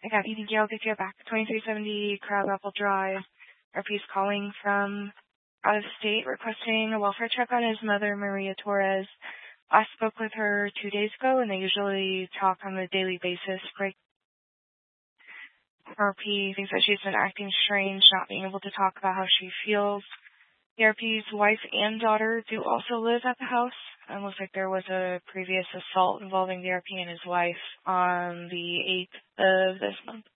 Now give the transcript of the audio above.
I got Eating Gail, get you back. 2370 Crabapple Drive. RP's calling from out of state requesting a welfare check on his mother, Maria Torres. I spoke with her 2 days ago, and they usually talk on a daily basis. Greg RP thinks that she's been acting strange, not being able to talk about how she feels. The RP's wife and daughter do also live at the house. It looks like there was a previous assault involving the RP and his wife on the 8th of this month.